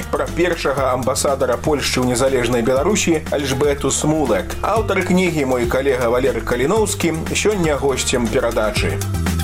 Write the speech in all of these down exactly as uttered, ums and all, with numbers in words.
пра першага амбасадара Польшчы ў незалежнай Беларусі Альжбету Смулак. Аўтар кнігі мой калега Валер Каліноўскі сёння госцем перадачы.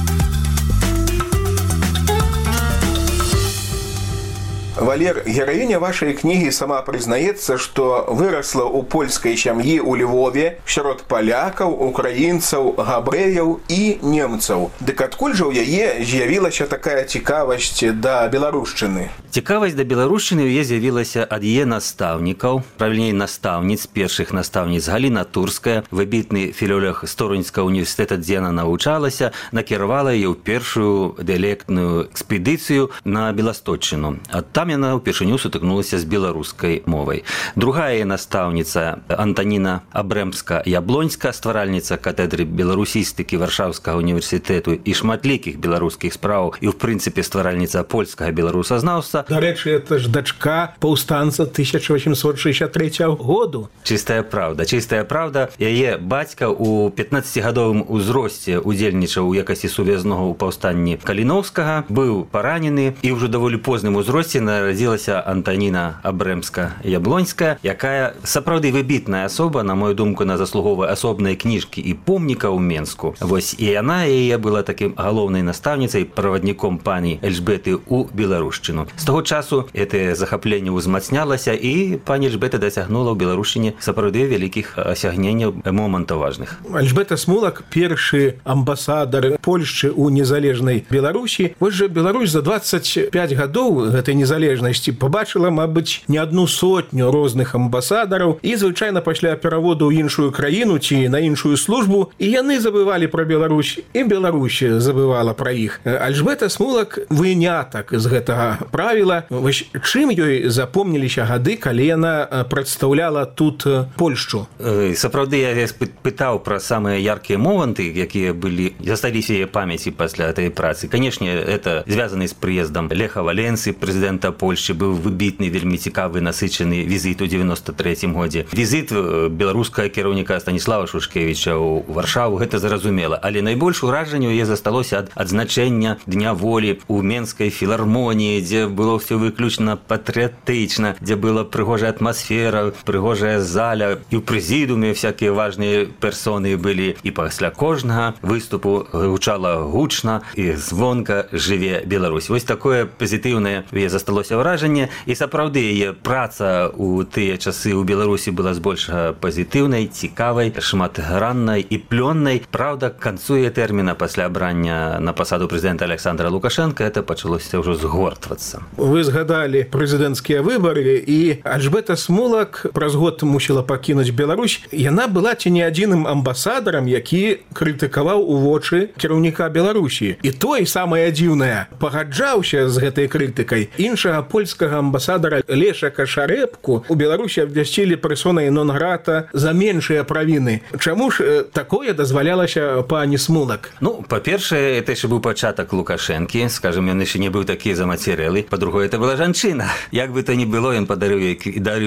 Валер, героиня вашей книги сама признается, что выросла у польской семьи у Львове сярод поляков, украинцев, габреев и немцев. Дык адкуль же у яе з'явілася такая цікавасць да беларушчыны? Цікавасць да беларушчыны у яе з'явілася ад яе настаўнікаў, правільней настаўніц, першых настаўніц Галіна Турская, выбітны філолог Сторонскага універсітэта, дзе яна навучалася, накіравала яе ў першую дыялектную экспедыцыю на Беласточчыну. А там яна ўпершыню сутыкнулася з беларускай мовай. Другая настаўніца Антаніна Абрэмска-Яблоньска, стваральніца катедры беларусістыкі Варшаўскага універсітэту і шматлікіх беларускіх справаў і, в прынцыпе, стваральніца польскага беларусазнаўства. Дарэчы, это ж дачка паўстанца тысяча восемьсот шестьдесят третьего году. Чистая правда, чистая правда. Яе бацька ў пятнаццацігадовым узросце удзельнічаў у якасці сувязнога ў паўстанні Каліноўскага, быў паранены і ўжо даволі познім узросце нарадзілася Антаніна Абрэмска-Яблоньская, якая сапраўды выбітная асоба, на мою думку, на заслуговыя асобныя кніжкі і помніка ў Менску. Вось і яна яе была такім галоўнай настаўніцай, правадніком пані Эльжбеты ў беларушчыну. З того часу гэтае захапленне ўзмацнялася, і пані Эльжбета дасягнула ў беларушчыне сапраўды вялікіх асягненняў, момантаў важных. Альжбета Смулак, першы амбасадар Польшчы ў незалежнай Беларусі. Вось жа Беларусь за двадцать пять гадоў гэтай незалежнасці побачила, мабыць, не одну сотню розных амбасадараў, і звычайна пасля пераводу ў іншую краіну ці на іншую службу, і яны забывалі пра Беларусь, і Беларусь забывала пра іх. Альжбета Смулак вынятак з гэтага правіла. Вось чым ёй запомніліся гады, калі яна прадстаўляла тут Польшчу? Сапраўды, я пытаў пра самыя яркія моманты, якія былі, засталіся яе памяці пасля этой працы. Канешне, это звязаны з прыездам Леха Валенсы, прэзідэнта Польшчы. Быў выбітны, вельмі цікавы, насычаны візіт у девяносто третьем годзе. Візіт беларускага кіраўніка Станіслава Шушкевіча ў Варшаву, гэта зразумела. Але найбольш уражанне яе засталося ад адзначэння Дня волі ў Менскай філармоніі, дзе было ўсё выключна патрыятычна, дзе была прыгожая атмасфера, прыгожая заля, і ў прэзідыуме всякія важныя персоны былі. І пасля кожнага выступу гучала гучна і звонка «Жыве Беларусь». Вось такое пазітыўнае яе засталося ўражанне, і сапраўды яе праца ў тыя часы ў Беларусі была збольшага пазітыўнай, цікавай, шматграннай і плённай. Праўда, к канцу яе тэрміна пасля абрання на пасаду прэзідэнта Александра Лукашенка это пачалося ўжо згортвацца. Вы згадалі прэзідэнцкія выбары, і Альжбета Смулак праз год мусіла пакінуць Беларусь. Яна была ці не адзіным амбасадарам, які крытыкаваў у вочы кіраўніка Беларусі. І той, самае дзіўнае, пагаджаўся з гэтай крытыкай. Іншага польскага амбасадара Лешака Шарэпку у Беларусі абвясцілі персонай нон-грата за меншыя правіны. Чаму ж такое дазвалялася пані Смулак? Ну, па-першае, это яшчэ быў пачатак Лукашэнкі, скажем, ён яшчэ не быў такі замацерэлы. Па-другое, это была жанчына. Як бы то ні было, ён падарыў ёй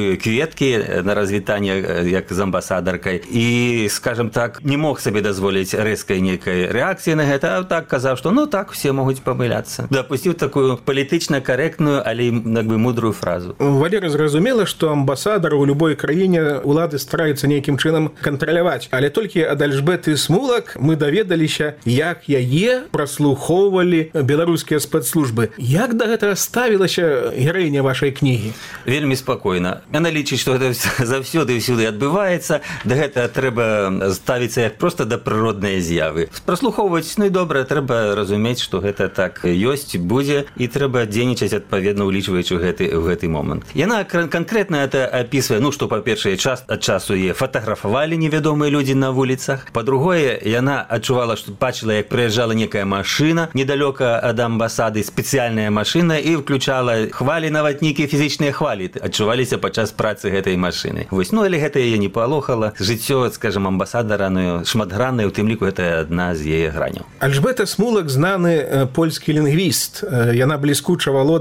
кветкі на развітанне як з амбасадаркай. І, скажем так, не мог сабе дазволіць рэзкай нейкай рэакцыі на гэта, а так казаў, што ну так, усе могуць памыляцца. Дапусціў такую палітычна карэктную, але як бы мудрую фразу. Валера, зразумела, што амбасадар у любой краіне улады стараюцца нейкім чынам кантраляваць. Але толькі ад Альжбеты Смулак мы даведаліся, як яе праслухоўвалі беларускія спецслужбы. Як да гэтага ставілася гераіня вашай кнігі? Вельмі спакойна. Яна лічыць, што гэта заўсёды і всюды адбываецца. Да гэта трэба ставіцца як проста да прыроднай з'явы. Праслухоўваць, ну і добра, трэба разумець, што гэта так ёсць, будзе, і трэба дзейнічаць адпаведна, улічваючы гэты, гэты момант. Яна канкрэтна это апісвае, ну, што, па-першае, час ад часу яе фатаграфавалі невядомыя людзі на вуліцах. Па-другое, яна адчувала, што бачыла, як прыязджала некая машына недалёка ад амбасады, спецыяльная машына, і включала хвалі, нават нейкія фізічныя хвалі адчуваліся падчас працы гэтай машыны. Вось, ну, але гэта яе не палохала. Жыццё, скажем, амбасадара, ну, шматграннае, у тым ліку гэта адна з яе граняў. Альжбета Смулак знаны польскі лінгвіст. Яна бліскуча валодае і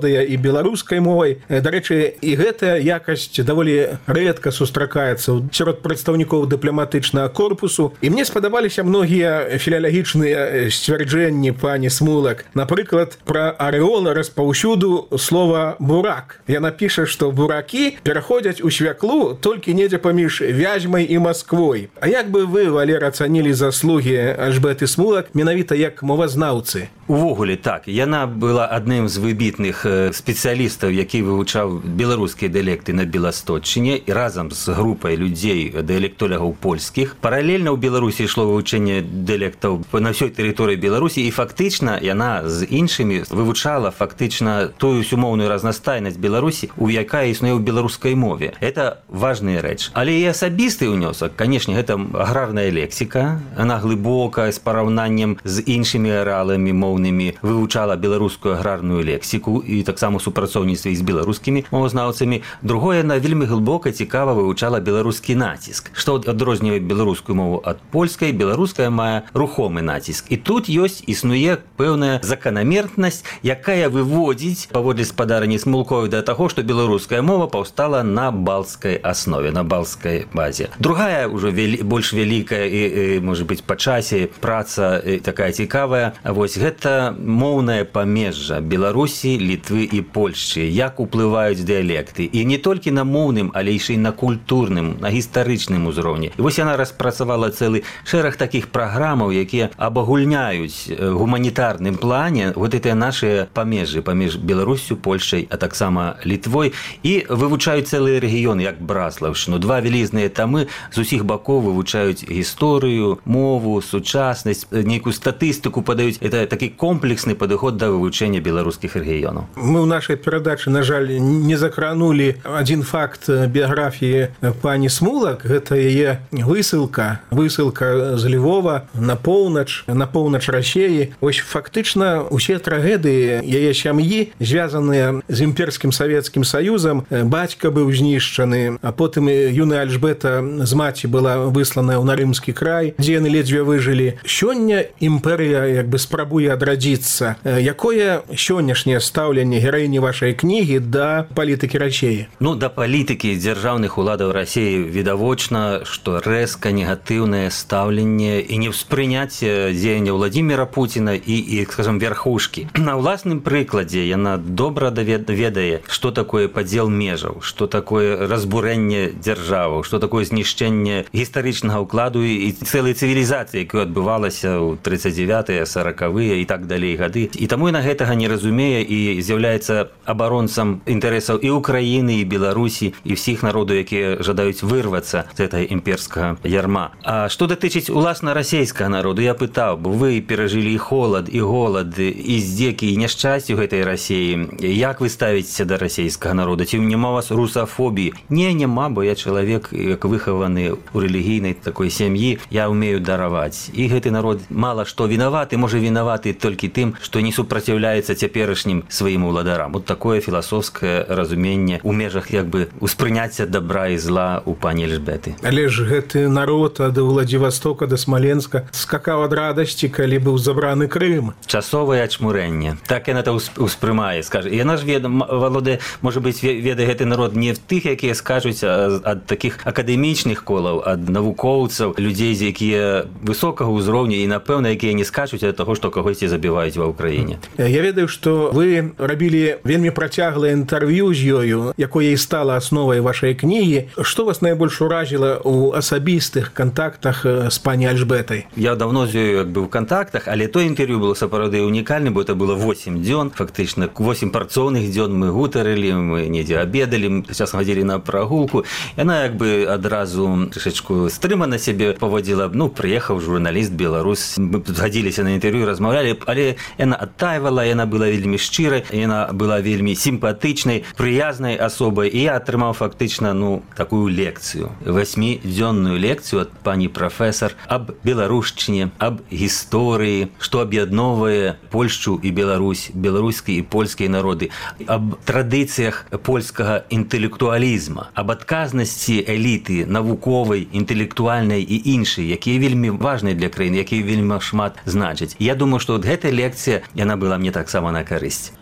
беларускай мовай. Дарэчы, і гэтая якасць даволі рэдка сустракаецца сярод прадстаўнікоў дыпламатычнага корпусу. І мне спадабаліся многія філалагічныя сцвярджэнні пані Смулак. Напрыклад, пра арэола распаўсюду слова «бурак». Яна піша, што буракі пераходзяць у свяклу толькі недзе паміж Вязьмай і Масквой. А як бы вы, Валер, ацанілі заслугі Альжбеты Смулак менавіта як мовазнаўцы? Увогуле так. Яна была адным з выбітных спецыялістаў, які вывучаў беларускія дыялекты на Беласточчыне, і разам з групай людзей дыялектолягаў польскіх. Паралельна ў Беларусі ішло вывучэнне дыялектаў на ўсёй тэрыторыі Беларусі, і фактычна яна з іншымі вывучала фактычна тую ўсю моўную разнастайнасць Беларусі, у якая існуе ў беларускай мове. Это важная рэч. Але і асабісты ўнёсак, канешне, гэта аграрная лексіка. Она глыбока, з параўнаннем з іншымі арэаламі моўнымі, вывучала беларускую аграрную лексіку і таксама ў супрацоўніцтве з беларускімі мовазнаўцамі. Другое, яна вельмі глыбока, цікава вывучала беларускі націск. Што адрознівае беларускую мову ад польскай, беларуская мае рухомы націск. І тут ёсць, існуе пэўная заканамернасць, якая выводзіць, паводле спадарні Смулковай, да таго, што беларуская мова паўстала на балцкай аснове, на балцкай базе. Другая, ўжо вели, больш вялікая і, і, можа быць, па часе праца і, такая цікавая, вось гэта моўнае памежжа Беларусі, Літвы і Польшчы, як уплываюць дыялекты. І не толькі на моўным, але і на культурным, на гістарычным узроўні. І вось яна распрацавала цэлы шэраг такіх праграмаў, якія абагульняюць гуманітарным плане вот гэтыя нашыя памежжы, паміж Беларуссю, Польшчай, а таксама Літвой, і вывучаюць цэлыя рэгіёны, як Браслаўшчыну. Два вялізныя тамы з усіх бакоў вывучаюць гісторыю, мову, сучаснасць, нейкую статыстыку падаюць. Это такі комплексны падыход да вывучэння беларускіх рэгіёнаў. Мы ў нашай перадачы, на жаль, не закранулі адзін факт біяграфіі пані Смулак. Гэта яе высылка, высылка з Львова на поўнач, на поўнач Расеі. Вось фактычна усе трагедыі яе сям'і, звязаныя з імперскім Савецкім Саюзам. Бацька быў знішчаны, а потым юная Альжбета з маці была высланая ў Нарымскі край, дзе яны ледзьве выжылі. Сёння імперыя як бы спрабуе адрадзіцца. Якое сённяшняе стаўленне гераіні вашай кнігі да палітыкі Расеі? Ну, да палітыкі дзяржаўных уладаў Расеі відавочна, што рэзка негатыўнае стаўленне і неўспрыняцце дзеяння Владимира Путіна і, і, скажем, верхушкі. На ўласным прыкладзе яна добра ведае, што такое падзел межаў, што такое разбурэнне дзяржаваў, што такое знішчэнне гістарычнага ўкладу і цэлай цывілізацыі, якая адбывалася ў тридцать девятыя, сорокавыя і так далей гады. І таму яна гэтага не разумее і з'яўляецца абаронцам інтарэсаў і Украіны, і Беларусі, і ўсіх народаў, якія жадаюць вырвацца з гэтага імперскага ярма. А што датычыць уласна расейскага народу, я пытаў, бо вы перажылі і холад, і голад, і здзекі, і няшчасце ў гэтай Расеі. Як вы ставіцеся да расейскага народа? Ці няма вас русафобіі? Не, няма, бо я чалавек, як выхаваны ў рэлігійнай такой сям'і, я ўмею дараваць. І гэты народ мала што вінаваты, можа вінаваты толькі тым, што не супраціўляецца цяперашнім сваім уладарам. Вот такое філасофскае разуменне ў межах як бы успрыняцця добра і зла ў пані Альжбеты. Але ж гэты народ ад Владзівастока да Смаленска скакаў ад радасці, калі быў забраны Крым. Часовае ачмурэнне. Так яна то успрымае, скажа. Яна ж веда, валодае, можа быць, ведае гэты народ не в тых, якія скажуць, а ад такіх акадэмічных колаў, ад навукоўцаў, людзей, якія высокага ўзроўня і, напэўна, якія не скажуць ад таго, што кагосьці забіваюць ва ўкраіне. Я ведаю, што вы рабілі вельмі працяглае інтэрв'ю з ёю, якое і стала асновай вашай кнігі. Што вас найбольш уразіла ў асабістых кантактах з пані Альжбетай? Я давно з ёю як бы ў кантактах, але то інтэрв'ю было сапраўды унікальны, бо это было восемь дзён, фактычна восемь парцоўных дзён мы гутарылі, мы недзе абедалі, сейчас хадзілі на прагулку. Яна як бы адразу трішачку стрымана сябе паводзіла. Ну, прыехаў журналіст беларус, мы згадзіліся на інтэрв'ю, размаўлялі, але яна адтайвала, яна была вельмі шчырай, яна была вельмі сімпатычнай, прыязнай асобай, і я атрымаў фактычна, ну, такую лекцыю, восьмідзённую лекцыю ад пані прафесар аб беларушчыне, аб гісторыі, што аб'ядноўвае Польшчу і Беларусь, беларускія і польскія народы, аб традыцыях польскага інтэлектуалізма, аб адказнасці эліты навуковай, інтэлектуальнай і іншай, якія вельмі важныя для краіны, якія вельмі шмат значаць. Я думаю, што вот гэтая лекцыя, яна была мне таксама на карысць.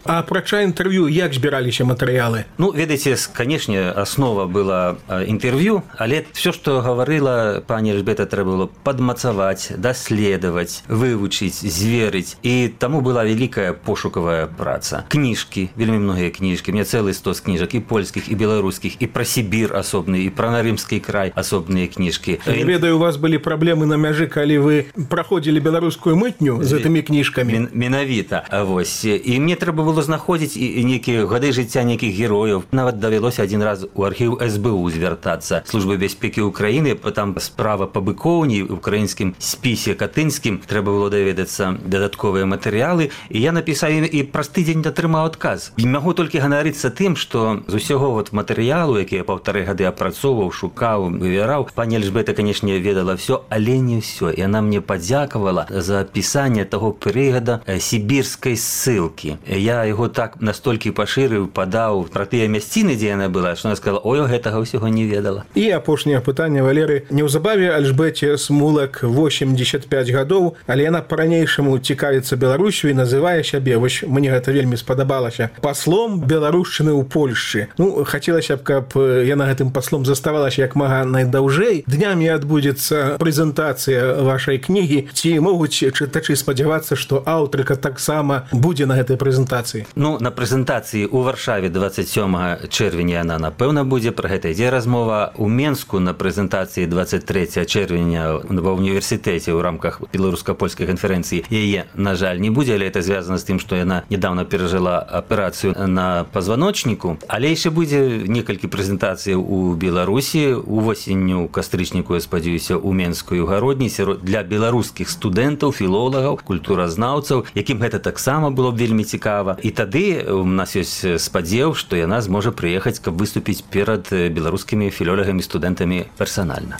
А апрача інтэрв'ю як збіраліся матэрыялы? Ну, ведаеце, канешне, аснова была інтэрв'ю, але все, што гаварыла пані Эльжбета, трэба было падмацаваць, даследаваць, вывучыць, зверыць. І таму была вялікая пошукавая праца. Кніжкі, вельмі многія кніжкі, мне цэлы стос кніжак і польскіх, і беларускіх, і пра Сібір асобны, і пра Нарымскі край асобныя кніжкі. Я ведаю, у вас былі праблемы на мяжы, калі вы праходзілі беларускую мытню з гэтымі кніжкамі. Менавіта. Вось. І мне трэба было знаходзіць і нейкія гады жыцця нейкіх герояў. Нават давялося адзін раз у архіў эс бэ у звяртацца службы бяспекі ўкраіны, там справа па Быкоўні, у украінскім спісе катынскім, трэба было даведацца дадатковыя матэрыялы, і я напісаў ім і праз тыдзень атрымаў адказ. І магу толькі ганарыцца тым, што з усяго вот матэрыялу, які я паўтары гады апрацоўваў, шукаў, вывяраў, пані Эльжбета, канешне, ведала все, але не все. І яна мне падзякавала за апісанне таго перыяда сібірскай ссылкі. Я яго так настолькі пашырыў, падаў пра тыя мясціны, дзе яна была, што она сказала: ой, гэтага ўсяго не ведала. І апошняе пытанне, Валеры. Неўзабаве Эльжбеце Смулак восемьдесят пять гадоў, але яна па-ранейшаму цікавіцца Беларусю і называе сябе, вось мне гэта вельмі спадабалася, паслом беларушчыны ў Польшчы. Ну, хацелася б, каб яна гэтым паслом заставалася як мага найдаўжэй. Днямі адбудзецца прэзентацыя вашай кнігі. Ці могуць чытачы спадзявацца, што аўтарка таксама будзе на гэтай прэзентацыі? Ну, на прэзентацыі ў Варшаве двадцать сёмага чэрвеня яна, напэўна, будзе, пра гэта ідзе размова. У Менску на прэзентацыі двадцать трэцяга чэрвеня ва ўніверсітэце ў рамках беларуска-польскай канферэнцыі яе, на жаль, не будзе, але это звязана з тым, што яна недавно перажыла аперацыю на пазваночніку. Але яшчэ будзе некалькі прэзентацый у Беларусі. Увосенню, кастрычніку, я спадзяюся, у Менскую гародні для беларускіх студэнтаў, філолагаў, культуразнаўцаў, якім гэта таксама было б вельмі цікава. І тады у нас ёсць спадзеў, што яна зможа прыехаць, каб выступіць перад беларускімі філолагамі, студэнтамі персанальна.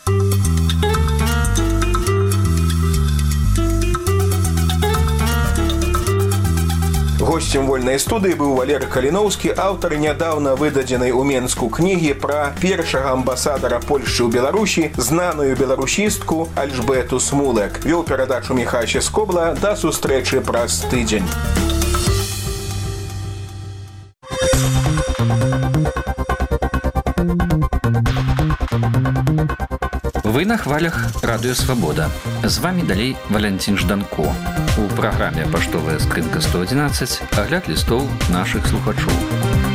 Гостем вольнай студыі быў Валерый Каліноўскі, аўтар нядаўна выдадзенай у Менску кнігі пра першага амбасадара Польшчы ў Беларусі, знаную беларусістку Эльжбету Смулак. Вёў перадачу Міхай Скобла. Да сустрэчы праз тыдзень. Вы на хвалях Радыё Свабода. З вами далей Валянцін Жданко. У праграме «Паштовая скрынка сто адзінаццаць» агляд лістоў нашых слухачоў.